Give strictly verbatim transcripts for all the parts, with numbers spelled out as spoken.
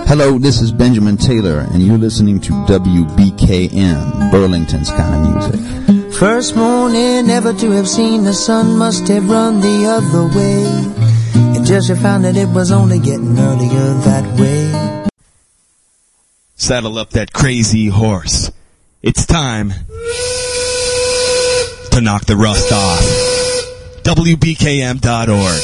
Hello, this is Benjamin Taylor, and you're listening to W B K M, Burlington's kind of music. First morning ever to have seen the sun, must have run the other way, and just found that it was only getting earlier that way. Saddle up that crazy horse. It's time to knock the rust off. W B K M dot org.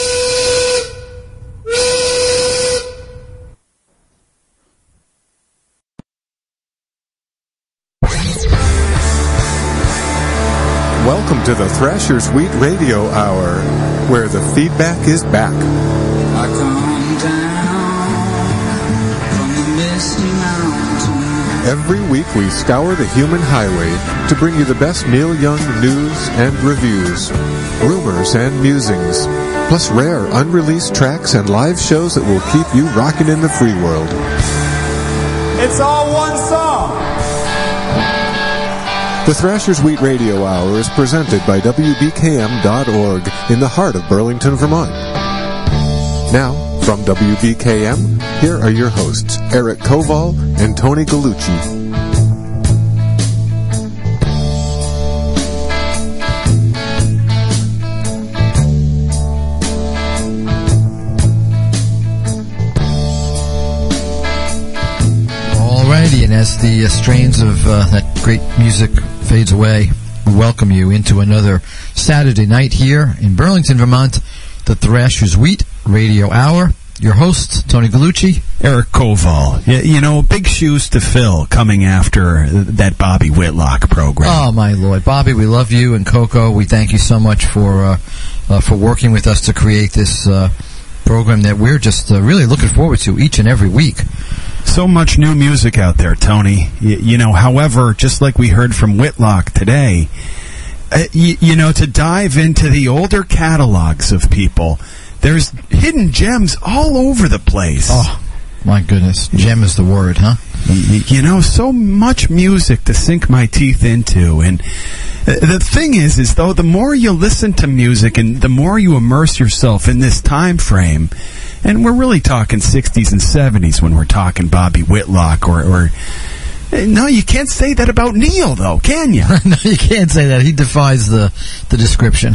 Welcome to the Thrasher's Wheat Radio Hour, where the feedback is back. I come down from the misty mountain. Every week we scour the human highway to bring you the best Neil Young news and reviews, rumors and musings, plus rare unreleased tracks and live shows that will keep you rocking in the free world. It's all one song. The Thrasher's Wheat Radio Hour is presented by W B K M dot org in the heart of Burlington, Vermont. Now, from W B K M, here are your hosts, Eric Koval and Tony Gallucci. Alrighty, and as the uh, strains of uh, that great music fades away, we welcome you into another Saturday night here in Burlington, Vermont, the Thrasher's Wheat Radio Hour. Your host, Tony Gallucci. Eric Koval. You, you know, big shoes to fill coming after that Bobby Whitlock program. Oh, my Lord. Bobby, we love you, and Coco, we thank you so much for uh, uh, for working with us to create this uh, program that we're just uh, really looking forward to each and every week. So much new music out there, Tony. You, you know, however, just like we heard from Whitlock today, uh, you, you know, to dive into the older catalogs of people, there's hidden gems all over the place. Oh, my goodness. Gem is the word, huh? You know, so much music to sink my teeth into. And the thing is, is though, the more you listen to music and the more you immerse yourself in this time frame, and we're really talking sixties and seventies when we're talking Bobby Whitlock or... or no, you can't say that about Neil, though, can you? No, you can't say that. He defies the, the description.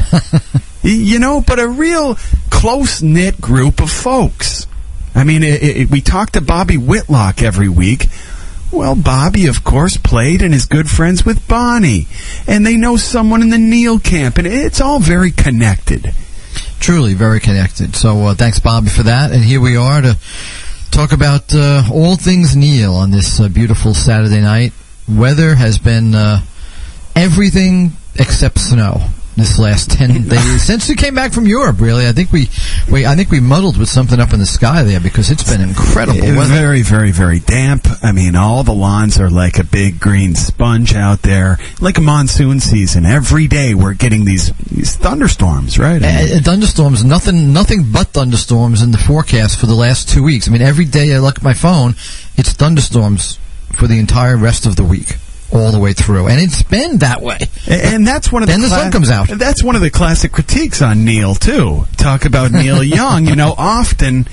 You know, but a real close-knit group of folks. I mean, it, it, we talk to Bobby Whitlock every week. Well, Bobby, of course, played and is good friends with Bonnie. And they know someone in the Neil camp, and it's all very connected. Truly very connected. So uh, thanks, Bobby, for that. And here we are to talk about uh, all things Neil on this uh, beautiful Saturday night. Weather has been uh, everything except snow this last ten days since we came back from Europe. Really, I think we, we, I think we muddled with something up in the sky there because it's been incredible weather. Very, very, very damp. I mean, all the lawns are like a big green sponge out there, like a monsoon season. Every day we're getting these, these thunderstorms, right? I mean, uh, thunderstorms, nothing, nothing but thunderstorms in the forecast for the last two weeks. I mean, every day I look at my phone, it's thunderstorms for the entire rest of the week. All the way through, and it's been that way. And that's one of the then the cla- sun comes out. That's one of the classic critiques on Neil too. Talk about Neil Young. You know, often,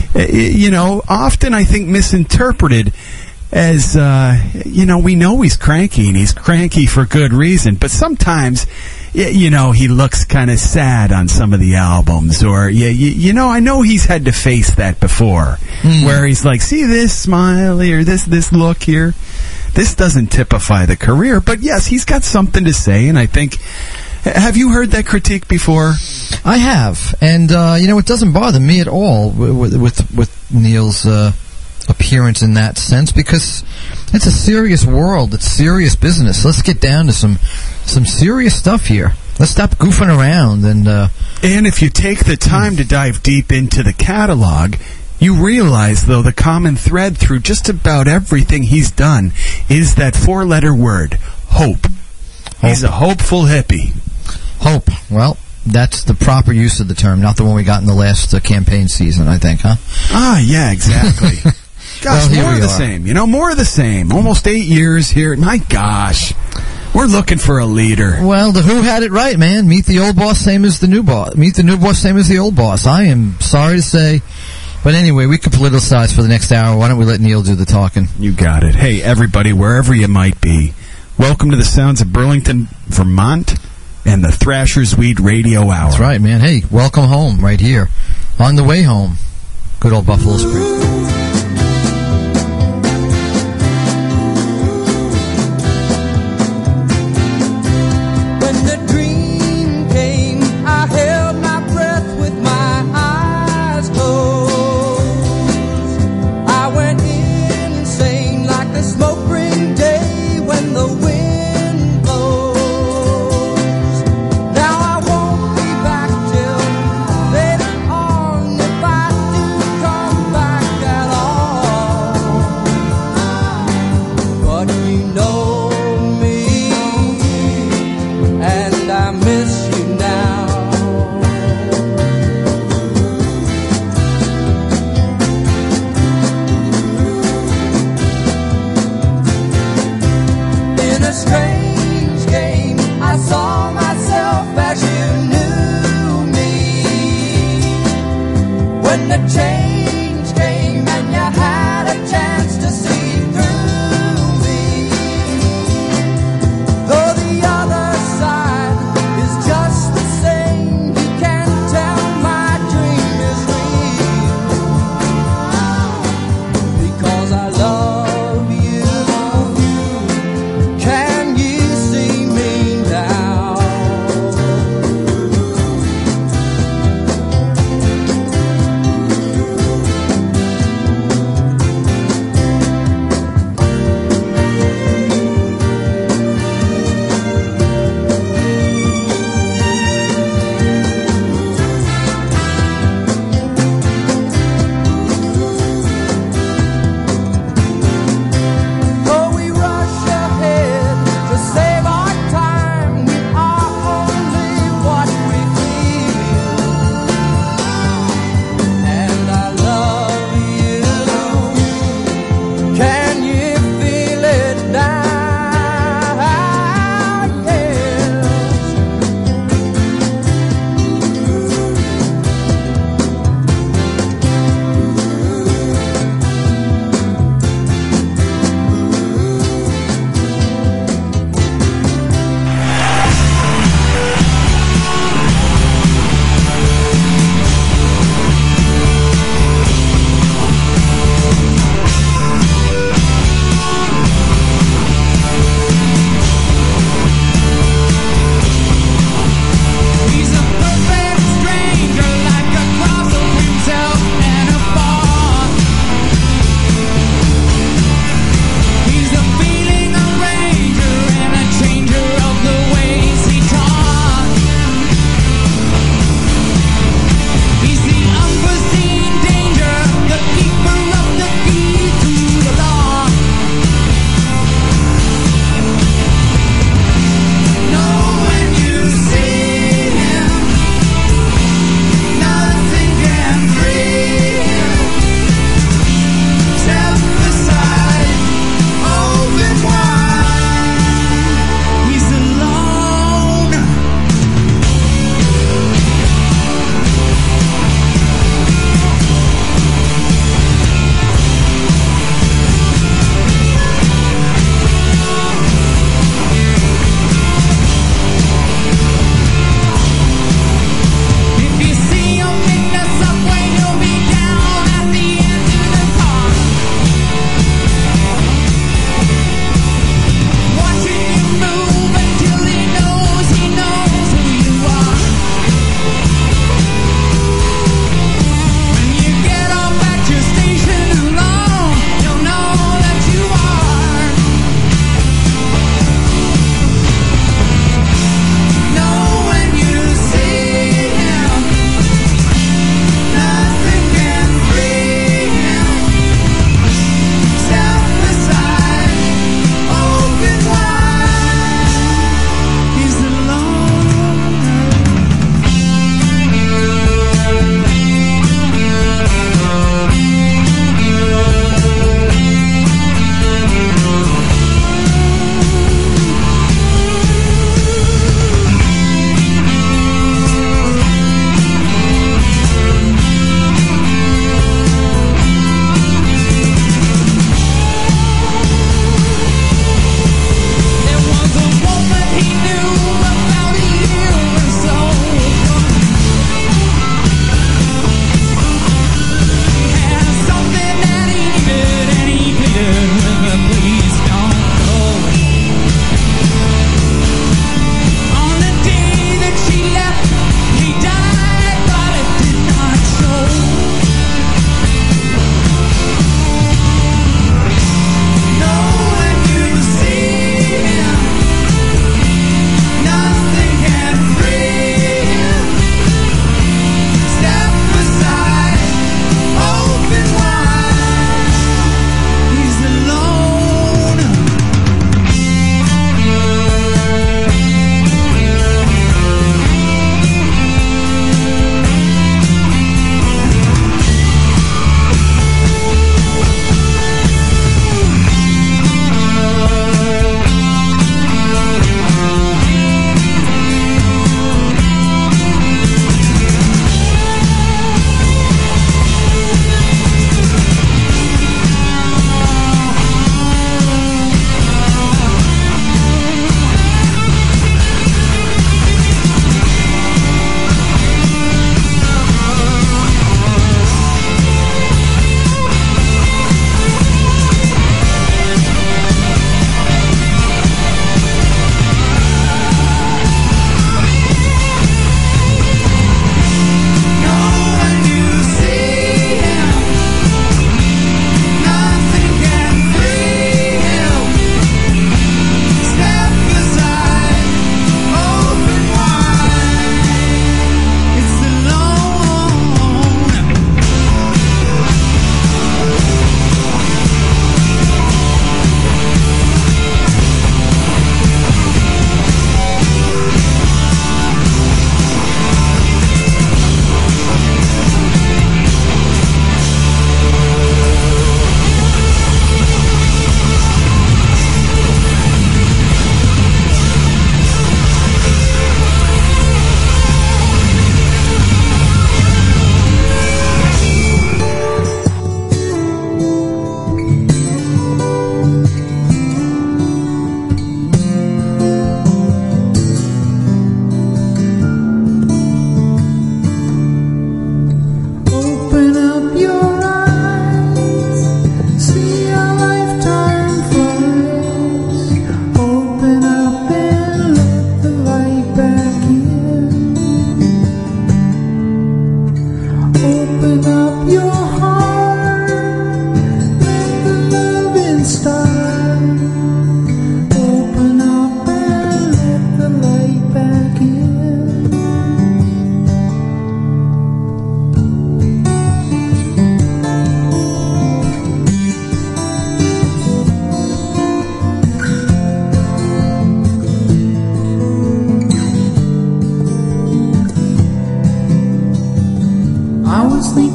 you know, often I think misinterpreted as uh, you know, we know he's cranky, and he's cranky for good reason. But sometimes, you know, he looks kind of sad on some of the albums, or you, you know, I know he's had to face that before, mm. where he's like, see this smile or this this look here. This doesn't typify the career, but yes, he's got something to say, and I think... Have you heard that critique before? I have, and, uh, you know, it doesn't bother me at all with with, with Neil's uh, appearance in that sense, because it's a serious world, it's serious business. Let's get down to some some serious stuff here. Let's stop goofing around. And, uh, and if you take the time to dive deep into the catalog... You realize, though, the common thread through just about everything he's done is that four-letter word, hope. hope. He's a hopeful hippie. Hope. Well, that's the proper use of the term, not the one we got in the last uh, campaign season, I think, huh? Ah, yeah, exactly. Gosh, well, more of the are. same. You know, more of the same. Almost eight years here. My gosh. We're looking for a leader. Well, the Who had it right, man. Meet the old boss, same as the new boss. Meet the new boss, same as the old boss. I am sorry to say... But anyway, we can politicize for the next hour. Why don't we let Neil do the talking? You got it. Hey, everybody, wherever you might be, welcome to the sounds of Burlington, Vermont, and the Thrasher's Weed Radio Hour. That's right, man. Hey, welcome home right here. On the way home, good old Buffalo Spring.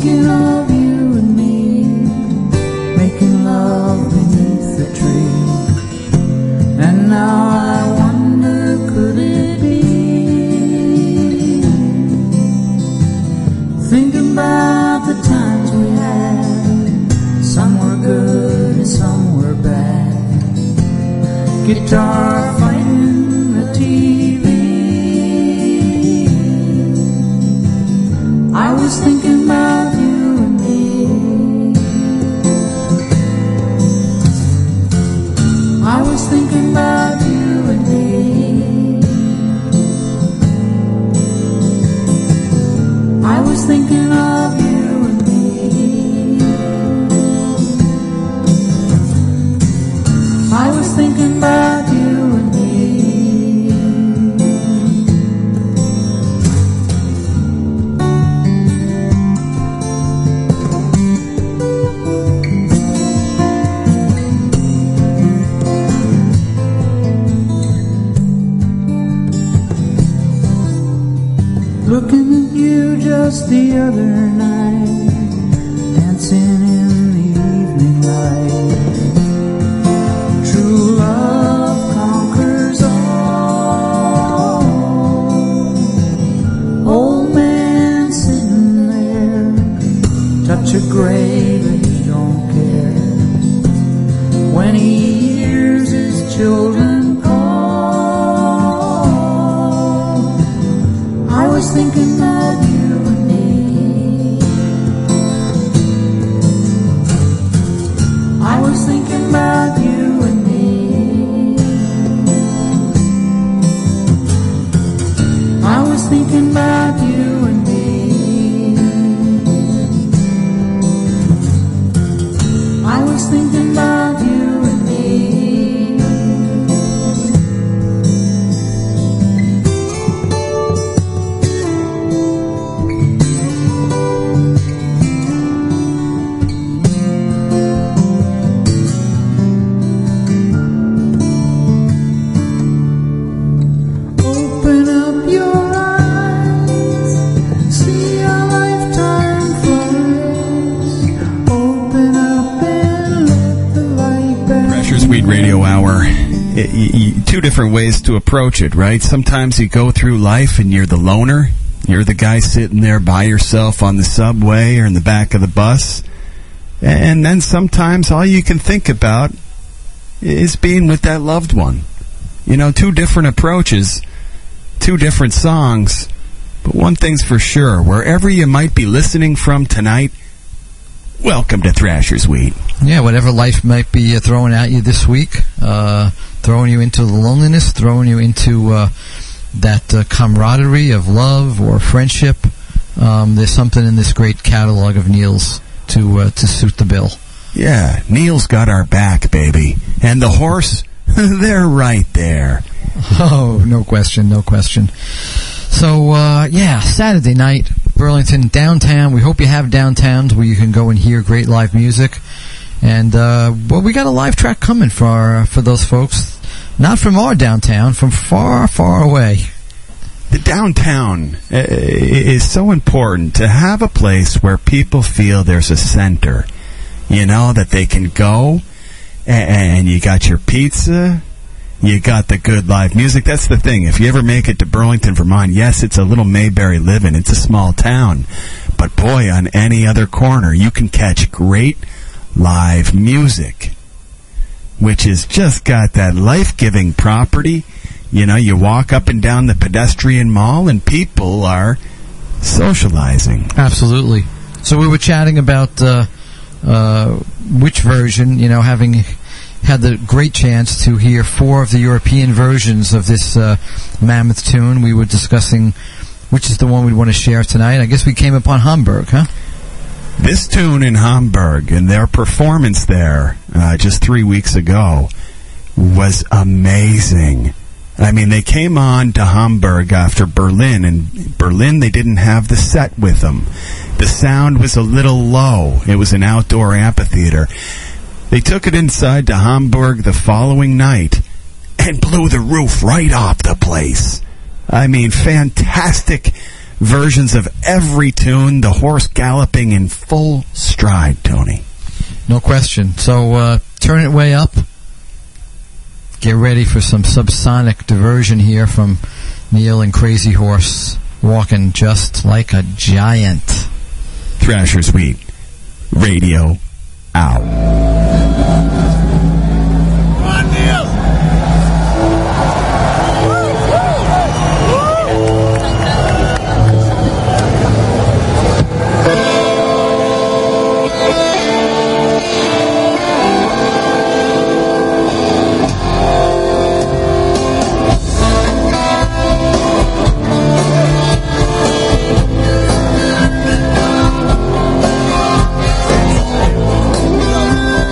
thinking of you and me, making love beneath the tree. And now I wonder, could it be? Thinking about the times we had, some were good and some were bad. Guitar fighting the T V. I was thinking about you and me. I was thinking about you and me. I was thinking of you and me. I was thinking about you and me. Looking at you just the other night, dancing in the evening light. True love conquers all. Old man sitting there, touch a grave and he don't care. When he hears his children call, I was thinking about you and me. I was thinking about you and me. I was thinking about you and me. I was thinking about you and me. Open up your eyes, see a lifetime flourish. Open up and let the light burn. Thrasher Sweet Radio Hour. Y- y- y- two different ways to approach it, right? Sometimes you go through life and you're the loner. You're the guy sitting there by yourself on the subway or in the back of the bus. And then sometimes all you can think about is being with that loved one. You know, two different approaches, two different songs. But one thing's for sure, wherever you might be listening from tonight, welcome to Thrasher Sweet. Yeah, whatever life might be uh, throwing at you this week, uh, throwing you into the loneliness, throwing you into uh, that uh, camaraderie of love or friendship. Um, there's something in this great catalog of Neil's to uh, to suit the bill. Yeah, Neil's got our back, baby. And the horse, they're right there. Oh, no question, no question. So, uh, yeah, Saturday night, Burlington, downtown. We hope you have downtowns where you can go and hear great live music. And, uh, well, we got a live track coming for our, for those folks. Not from our downtown, from far, far away. The downtown uh, is so important to have a place where people feel there's a center. You know, that they can go, and you got your pizza, you got the good live music. That's the thing. If you ever make it to Burlington, Vermont, yes, it's a little Mayberry living. It's a small town. But boy, on any other corner, you can catch great live music, which has just got that life-giving property. You know, you walk up and down the pedestrian mall, and people are socializing. Absolutely. So we were chatting about uh, uh, which version, you know, having had the great chance to hear four of the European versions of this uh, Mammoth tune. We were discussing which is the one we'd want to share tonight. I guess we came upon Hamburg, huh? This tune in Hamburg and their performance there uh, just three weeks ago was amazing. I mean, they came on to Hamburg after Berlin, and Berlin, they didn't have the set with them. The sound was a little low. It was an outdoor amphitheater. They took it inside to Hamburg the following night and blew the roof right off the place. I mean, fantastic versions of every tune, the horse galloping in full stride, Tony. No question. So uh, turn it way up. Get ready for some subsonic diversion here from Neil and Crazy Horse, walking just like a giant. Thrasher Suite Radio out. Thank you.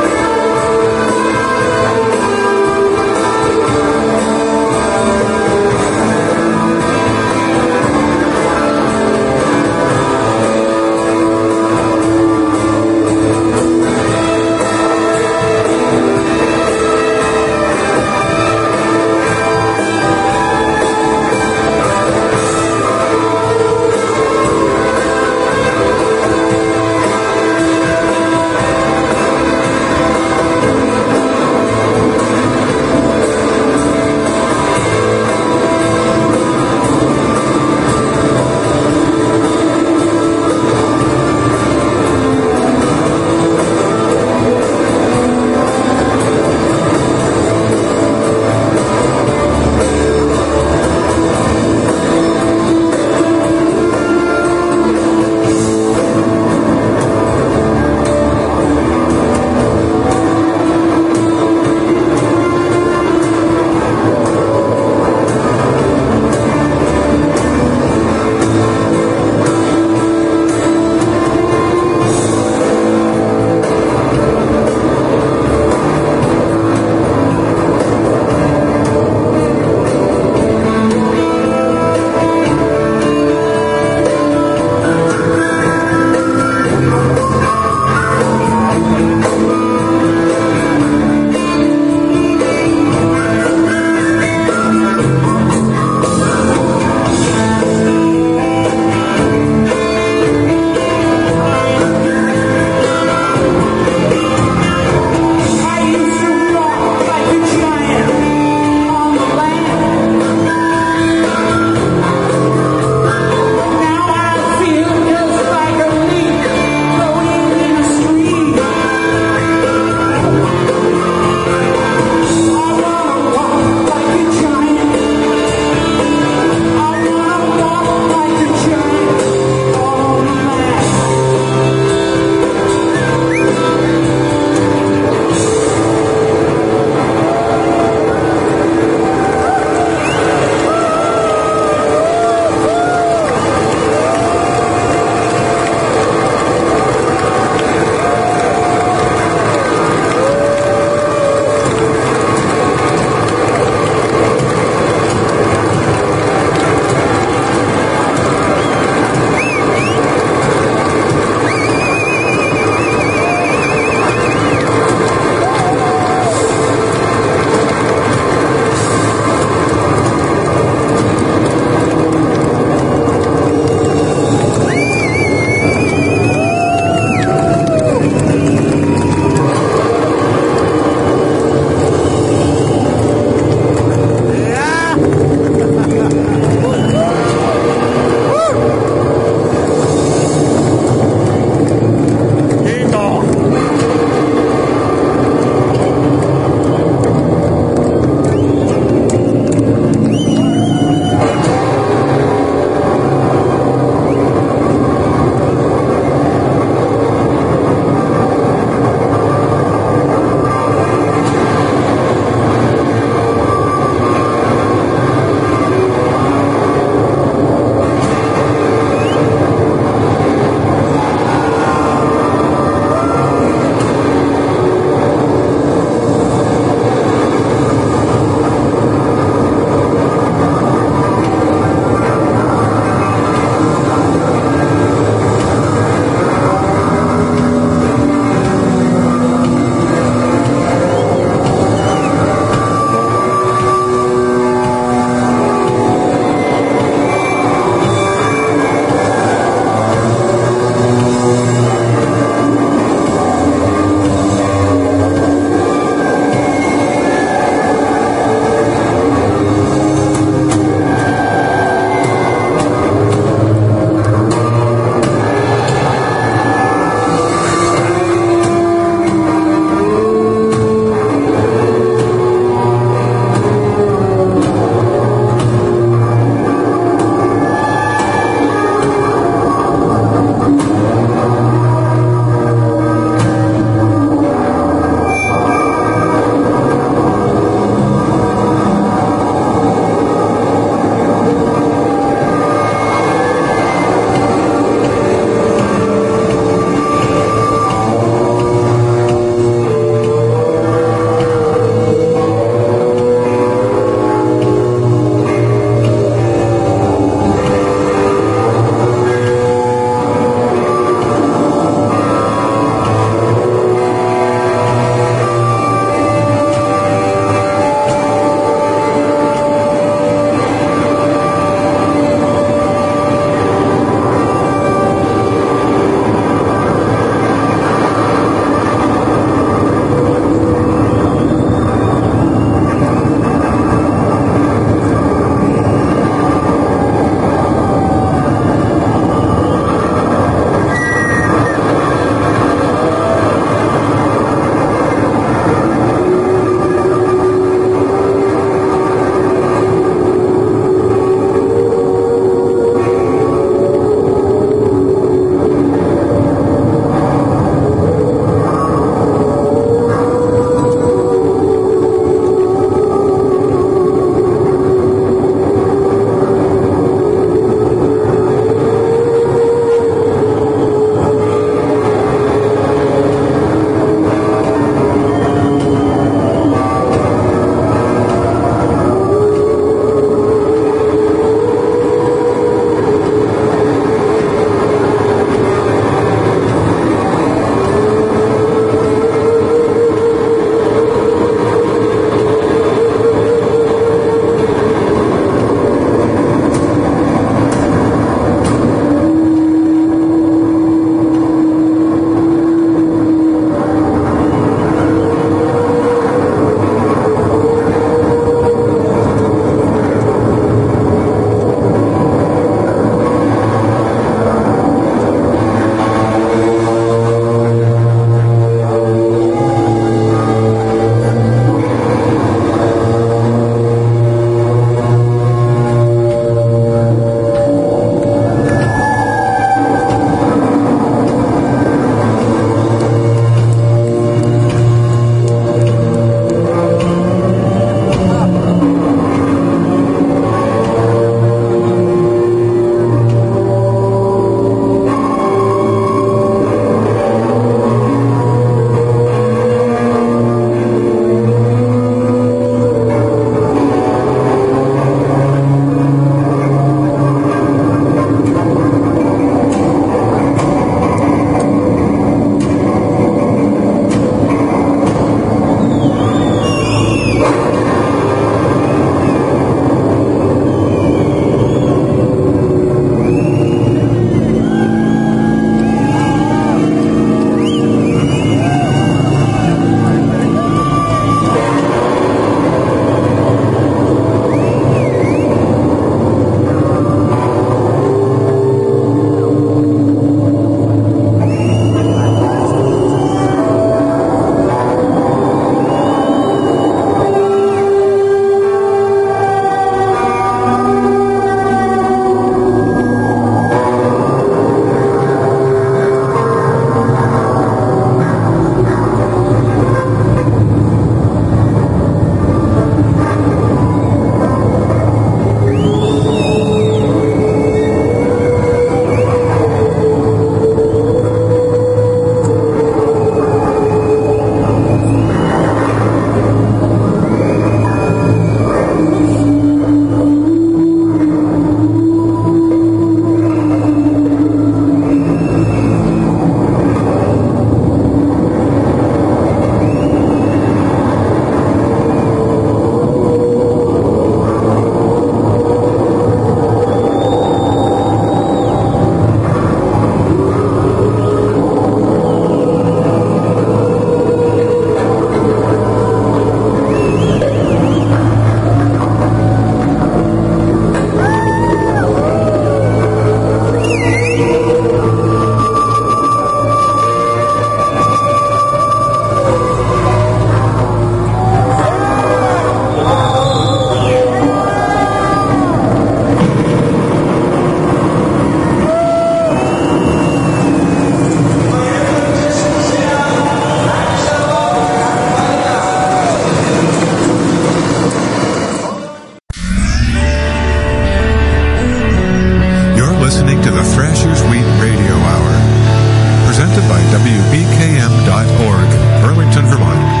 the Thrasher's Wheat Radio Hour, presented by W B K M dot org, Burlington, Vermont.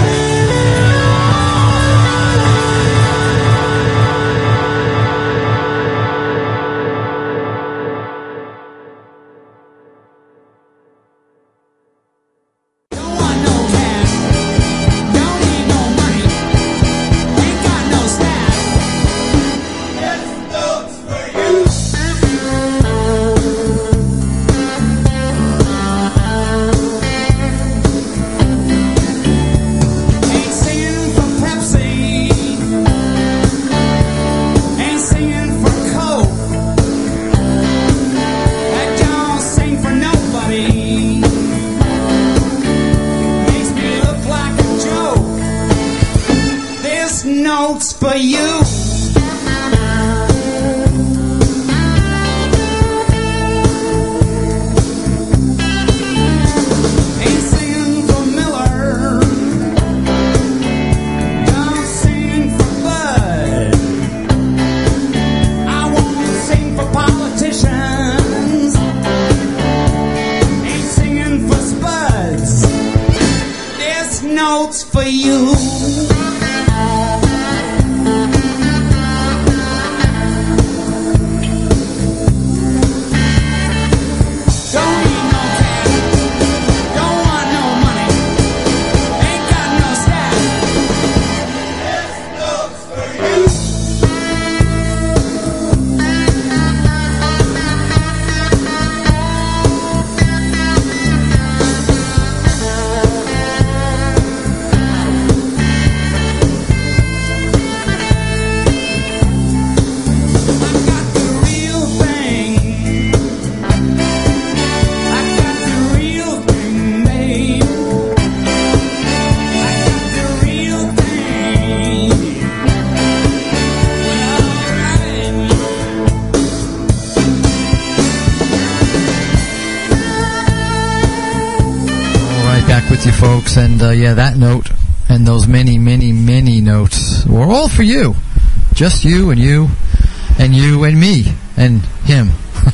Folks, and uh, yeah, that note and those many, many, many notes were all for you. Just you and you and you and me and him.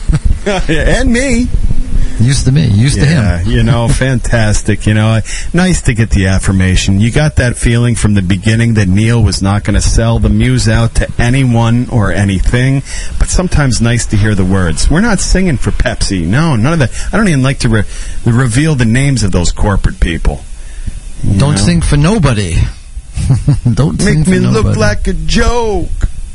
And me. Used to me, used yeah, to him. You know, fantastic. You know, nice to get the affirmation. You got that feeling from the beginning that Neil was not going to sell the muse out to anyone or anything, but sometimes nice to hear the words. We're not singing for Pepsi. No, none of that. I don't even like to re- reveal the names of those corporate people. You don't know? sing for nobody. Don't Make sing for me nobody. look like a joke.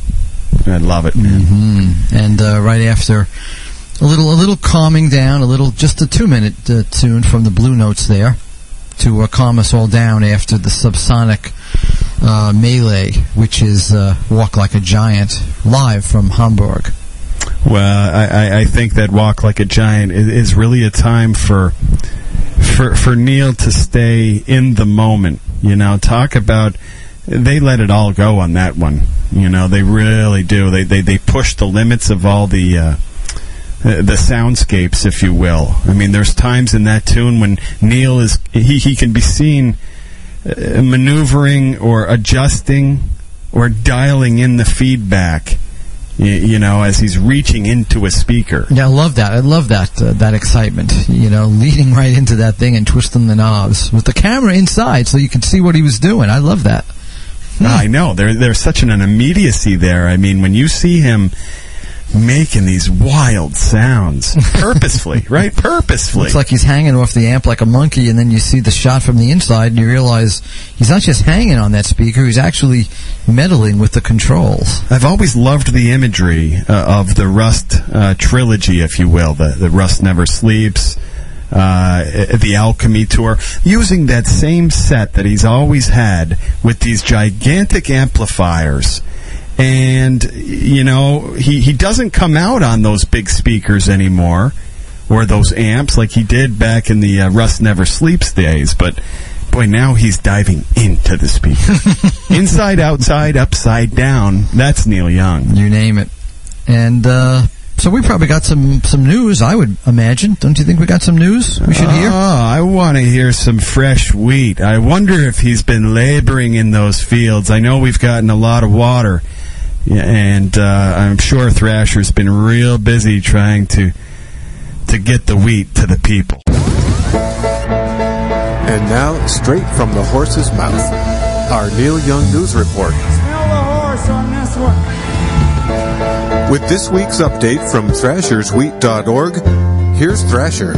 I love it, man. Mm-hmm. And uh, right after a little, a little calming down, a little, just a two-minute uh, tune from the Blue Notes there to uh, calm us all down after the subsonic uh, melee, which is uh, Walk Like a Giant, live from Hamburg. Well, I, I, I think that Walk Like a Giant is, is really a time for, for for Neil to stay in the moment. You know, talk about, they let it all go on that one. You know, they really do. They they, they push the limits of all the uh, the soundscapes, if you will. I mean, there's times in that tune when Neil is he, he can be seen uh, maneuvering or adjusting or dialing in the feedback. You, you know, as he's reaching into a speaker. Yeah, I love that. I love that uh, that excitement. You know, leading right into that thing and twisting the knobs with the camera inside, so you can see what he was doing. I love that. Hmm. I know. There, there's such an, an immediacy there. I mean, when you see him making these wild sounds purposefully, right? Purposefully. Looks like he's hanging off the amp like a monkey, and then you see the shot from the inside, and you realize he's not just hanging on that speaker, he's actually meddling with the controls. I've always loved the imagery uh, of the Rust uh, trilogy, if you will, the, the Rust Never Sleeps, uh, the Alchemy Tour, using that same set that he's always had with these gigantic amplifiers. And, you know, he, he doesn't come out on those big speakers anymore, or those amps like he did back in the uh, Rust Never Sleeps days. But, boy, now he's diving into the speaker. Inside, outside, upside down. That's Neil Young. You name it. And uh, so we probably got some, some news, I would imagine. Don't you think we got some news we should hear? Oh, I want to hear some fresh wheat. I wonder if he's been laboring in those fields. I know we've gotten a lot of water Yeah, and uh, I'm sure Thrasher's been real busy trying to to get the wheat to the people. And now, straight from the horse's mouth, our Neil Young News Report. Smell the horse on this one. With this week's update from thrashers wheat dot org, here's Thrasher.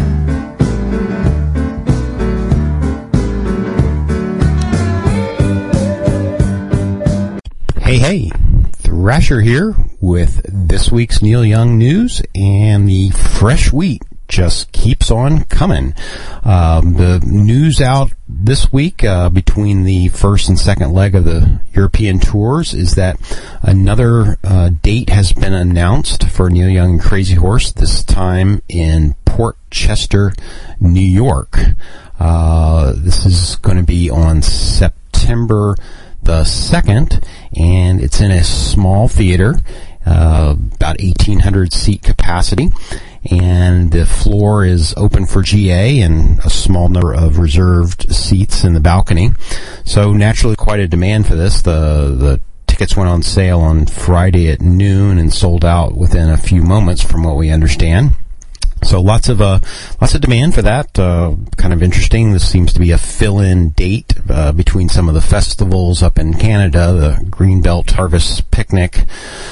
Hey, hey, Thrasher here with this week's Neil Young news, and the fresh wheat just keeps on coming. Um, the news out this week uh, between the first and second leg of the European tours is that another uh, date has been announced for Neil Young and Crazy Horse, this time in Port Chester, New York. Uh, this is going to be on September the second, and it's in a small theater, uh, about eighteen hundred seat capacity, and the floor is open for G A and a small number of reserved seats in the balcony. So naturally quite a demand for this. The the tickets went on sale on Friday at noon and sold out within a few moments from what we understand. So lots of uh, lots of demand for that. Uh, kind of interesting. This seems to be a fill-in date uh, between some of the festivals up in Canada, the Greenbelt Harvest Picnic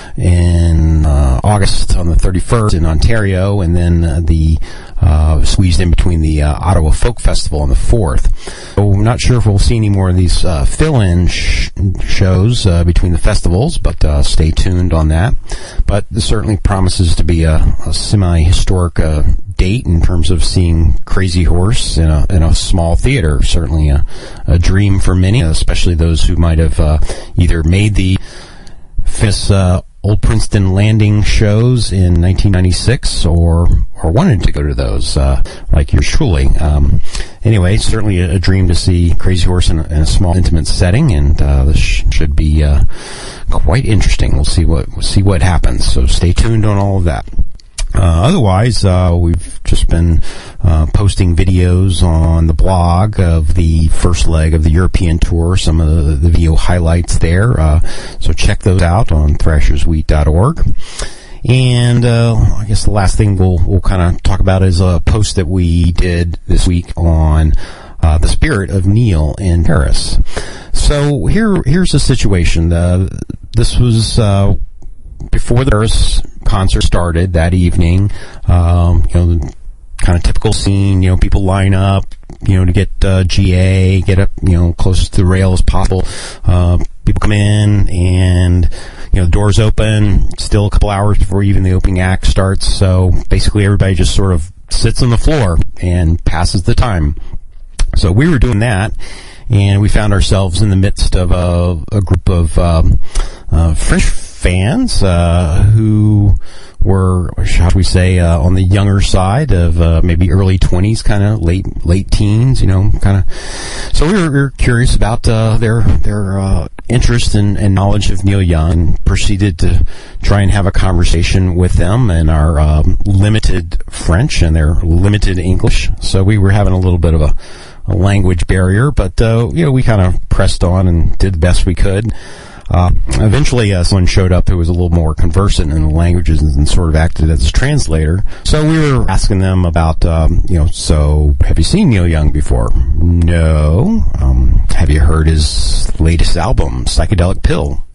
in uh, August on the thirty-first in Ontario, and then uh, the uh, squeezed in between the uh, Ottawa Folk Festival on the fourth. So I'm not sure if we'll see any more of these uh, fill-in sh- shows uh, between the festivals, but uh, stay tuned on that. But this certainly promises to be a, a semi-historic uh, date in terms of seeing Crazy Horse in a, in a small theater. Certainly a, a dream for many, especially those who might have uh, either made the famous uh, Old Princeton Landing shows in nineteen ninety-six or or wanted to go to those, uh, like yours truly. Um, anyway, certainly a, a dream to see Crazy Horse in a, in a small, intimate setting, and uh, this sh- should be uh, quite interesting. We'll see what we'll see what happens. So stay tuned on all of that. Uh, otherwise, uh, we've just been uh, posting videos on the blog of the first leg of the European tour, some of the, the video highlights there. Uh, so check those out on thrashers wheat dot org. And uh, I guess the last thing we'll, we'll kind of talk about is a post that we did this week on uh, the spirit of Neil in Paris. So here, here's the situation. Uh, this was uh, before the Paris concert started that evening. Um, you know, the kind of typical scene, you know, people line up, you know, to get uh, G A, get up, you know, close to the rail as possible. Uh, people come in and, you know, the doors open, still a couple hours before even the opening act starts. So basically everybody just sort of sits on the floor and passes the time. So we were doing that, and we found ourselves in the midst of a, a group of um, uh, French fans uh, who were, how should we say, uh, on the younger side of uh, maybe early twenties, kind of late late teens, you know, kind of. So we were, we were curious about uh, their their uh, interest and, and knowledge of Neil Young, and proceeded to try and have a conversation with them in our um, limited French and their limited English. So we were having a little bit of a, a language barrier, but uh, you know, we kind of pressed on and did the best we could. Uh, eventually, uh, someone showed up who was a little more conversant in the languages and, and sort of acted as a translator. So we were asking them about, um, you know, so have you seen Neil Young before? No. Um, have you heard his latest album, Psychedelic Pill?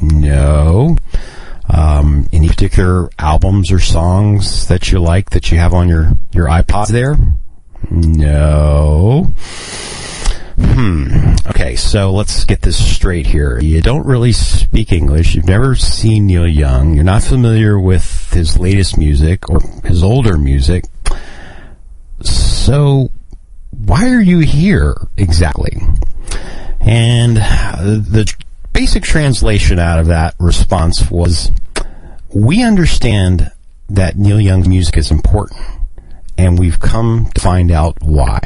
No. Um, any particular albums or songs that you like that you have on your, your iPod there? No. Hmm. Okay, so let's get this straight here. You don't really speak English. You've never seen Neil Young. You're not familiar with his latest music or his older music. So why are you here exactly? And the basic translation out of that response was, we understand that Neil Young's music is important, and we've come to find out why.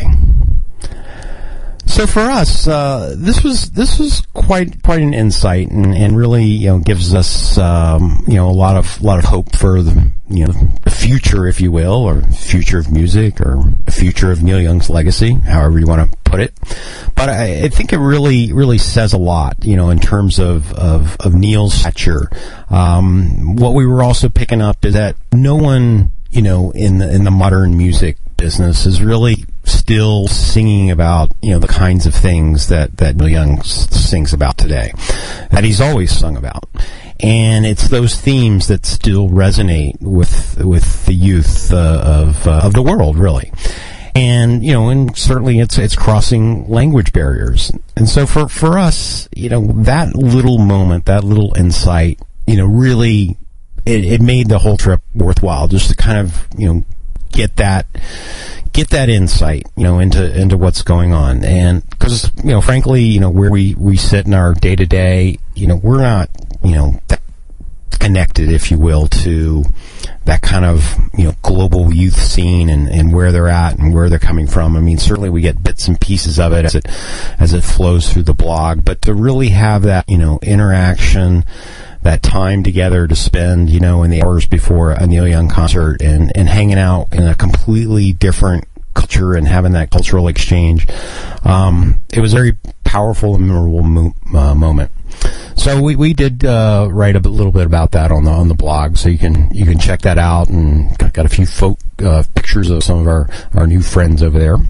So for us, uh, this was this was quite quite an insight, and, and really, you know, gives us um, you know a lot of lot of hope for the you know the future, if you will, or future of music, or the future of Neil Young's legacy, however you want to put it. But I, I think it really, really says a lot, you know, in terms of, of, of Neil's stature. Um, what we were also picking up is that no one, you know, in the, in the modern music business is really still singing about, you know, the kinds of things that, that Neil Young s- sings about today, that he's always sung about. And it's those themes that still resonate with, with the youth, uh, of, uh, of the world, really. And, you know, and certainly it's, it's crossing language barriers. And so for, for us, you know, that little moment, that little insight, you know, really, it, it made the whole trip worthwhile, just to kind of, you know, get that, get that insight, you know, into, into what's going on. And, cause, you know, frankly, you know, where we, we sit in our day to day, you know, we're not, you know, that connected, if you will, to that kind of, you know, global youth scene and, and where they're at and where they're coming from. I mean, certainly we get bits and pieces of it as it, as it flows through the blog, but to really have that, you know, interaction, that time together to spend, you know, in the hours before a Neil Young concert and, and hanging out in a completely different culture and having that cultural exchange. Um, it was a very powerful and memorable mo- uh, moment. So we, we did, uh, write a little bit about that on the, on the blog, so you can, you can check that out, and got, got a few folk, uh, pictures of some of our, our new friends over there.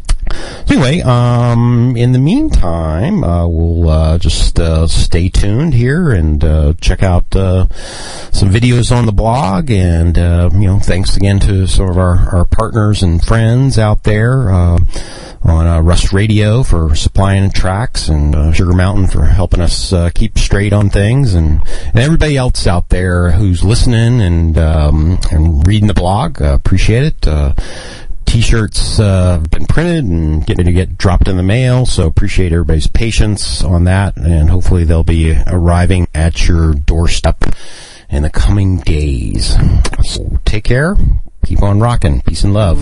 So anyway, um, in the meantime, uh, we'll, uh, just, uh, stay tuned here and, uh, check out, uh, some videos on the blog, and, uh, you know, thanks again to some of our, our partners and friends out there, uh, on, uh, Rust Radio for supplying tracks, and, uh, Sugar Mountain for helping us, uh, keep straight on things, and, and everybody else out there who's listening and, um, and reading the blog. Uh, appreciate it. Uh, T-shirts uh, have been printed and getting to get dropped in the mail, so appreciate everybody's patience on that, and hopefully they'll be arriving at your doorstep in the coming days. So take care, keep on rocking, peace and love.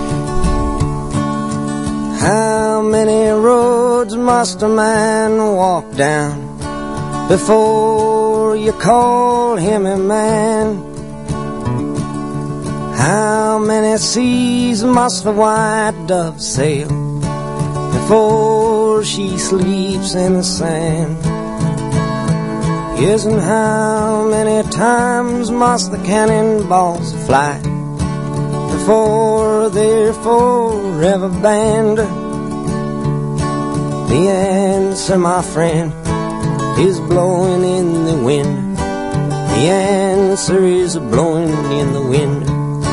How many roads must a man walk down before you call him a man? How many seas must the white dove sail before she sleeps in the sand? Yes, and how many times must the cannonballs fly before they're forever banned? The answer, my friend, is blowing in the wind. The answer is blowing in the wind.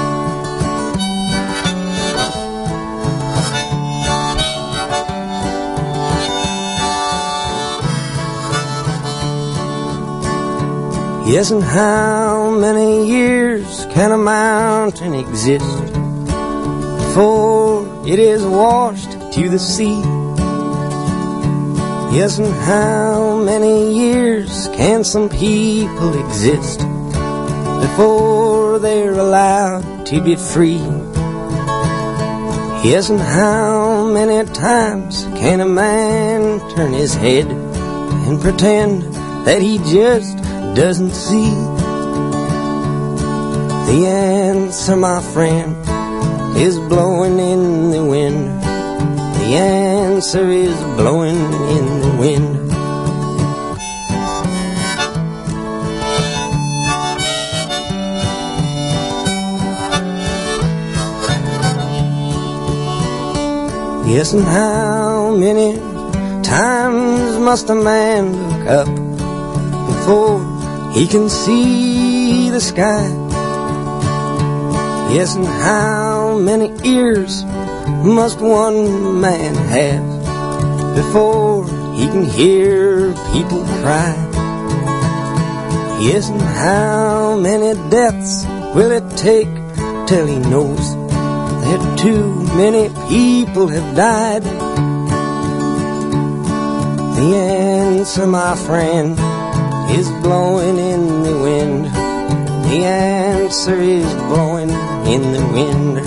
Yes, and how many years can a mountain exist before it is washed to the sea? Yes, and how many years can some people exist before they're allowed to be free? Yes, and how many times can a man turn his head and pretend that he just doesn't see? The answer, my friend, is blowing in the wind. The answer is blowing in the wind. Yes, and how many times must a man look up before he can see the sky? Yes, and how many ears must one man have before he can hear people cry? Yes, and how many deaths will it take till he knows that too many people have died? The answer, my friend, is blowing in the wind. The answer is blowing in the wind.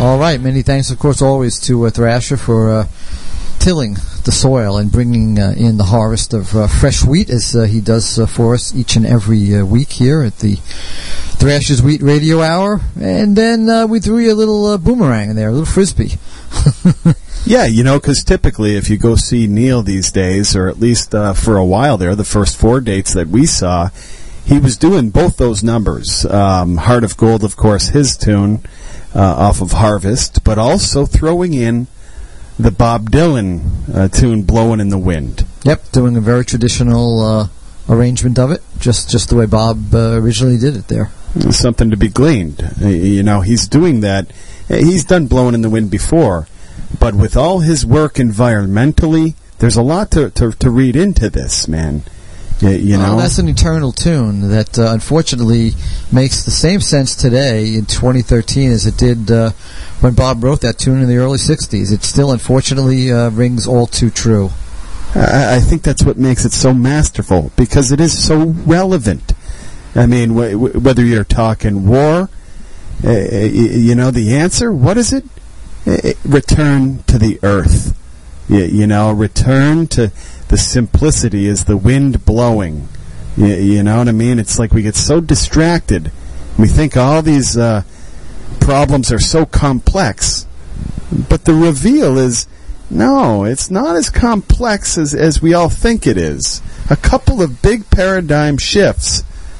All right. Many thanks, of course, always to uh, Thrasher for uh, tilling the soil and bringing uh, in the harvest of uh, fresh wheat, as uh, he does uh, for us each and every uh, week here at the Thrasher's Wheat Radio Hour. And then uh, we threw you a little uh, boomerang in there, a little frisbee. Yeah, you know, because typically if you go see Neil these days, or at least uh, for a while there, the first four dates that we saw, he was doing both those numbers. Um, Heart of Gold, of course, his tune uh, off of Harvest, but also throwing in the Bob Dylan uh, tune, Blowing in the Wind. Yep, doing a very traditional uh, arrangement of it, just, just the way Bob uh, originally did it there. Something to be gleaned. Uh, you know, he's doing that. He's done Blowing in the Wind before, but with all his work environmentally, there's a lot to, to, to read into this, man. You, you know, well, that's an eternal tune that uh, unfortunately makes the same sense today in twenty thirteen as it did uh, when Bob wrote that tune in the early sixties. It still, unfortunately, uh, rings all too true. I, I think that's what makes it so masterful, because it is so relevant. I mean, w- w- whether you're talking war, uh, you know, the answer, what is it? Uh, return to the earth. You, you know, return to the simplicity is the wind blowing. You, you know what I mean? It's like we get so distracted. We think all these uh, problems are so complex. But the reveal is, no, it's not as complex as, as we all think it is. A couple of big paradigm shifts,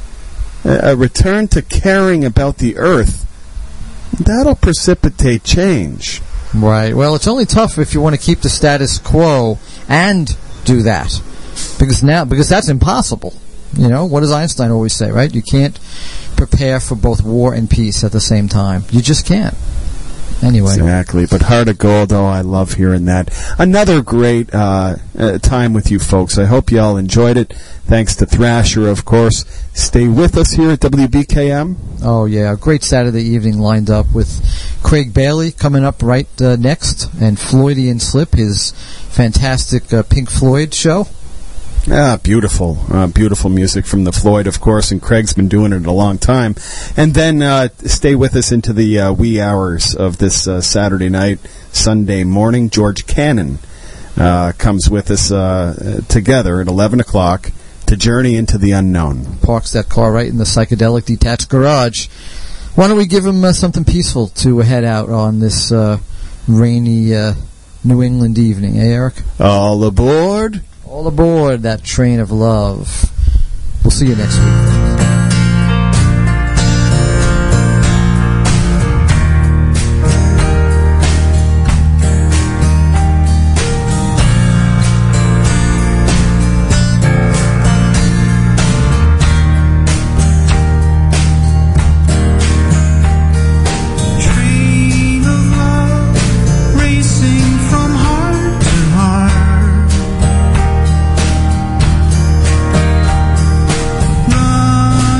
a return to caring about the earth, that'll precipitate change. Right. Well, it's only tough if you want to keep the status quo and do that, because now because that's impossible. You know, what does Einstein always say, right? You can't prepare for both war and peace at the same time. You just can't. Anyway. Exactly. But Heart of Gold, oh, I love hearing that. Another great uh, uh, time with you folks. I hope you all enjoyed it. Thanks to Thrasher, of course. Stay with us here at W B K M. Oh, yeah. A great Saturday evening lined up with Craig Bailey coming up right uh, next, and Floydian Slip, his fantastic uh, Pink Floyd show. Ah, beautiful. Uh, beautiful music from the Floyd, of course, and Craig's been doing it a long time. And then uh, stay with us into the uh, wee hours of this uh, Saturday night, Sunday morning. George Cannon uh, comes with us uh, together at eleven o'clock to journey into the unknown. Parks that car right in the psychedelic detached garage. Why don't we give him uh, something peaceful to head out on this uh, rainy uh, New England evening, eh, Eric? All aboard. All aboard that train of love. We'll see you next week. Run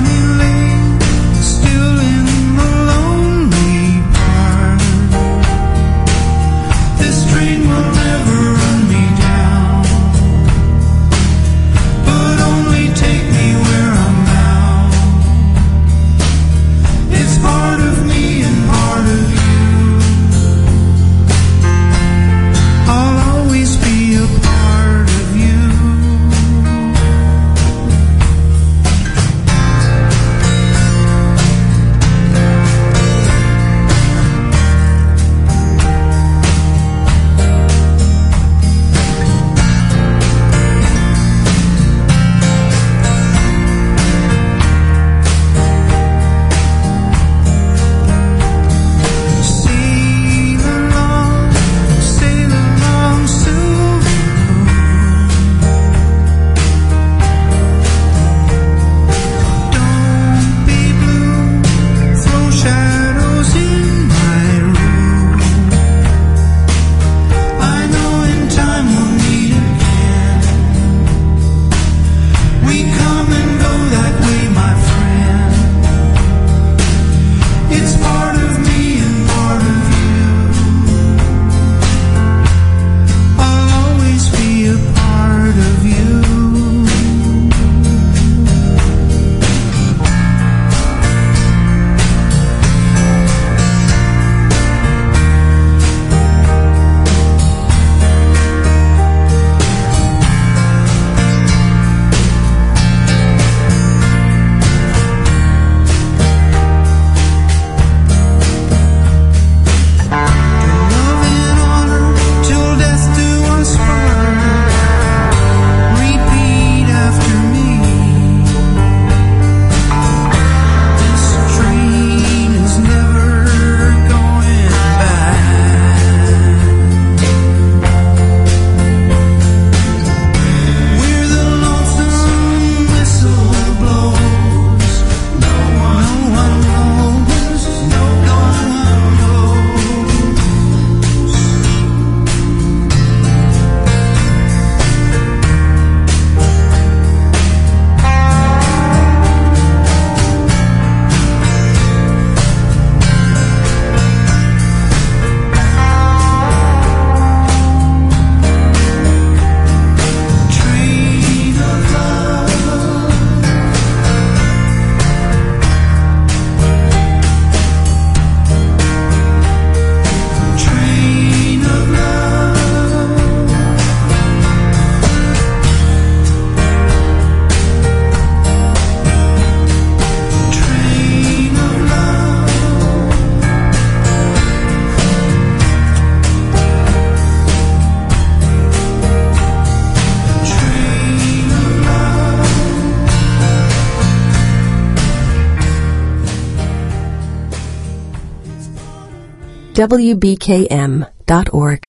W B K M dot org.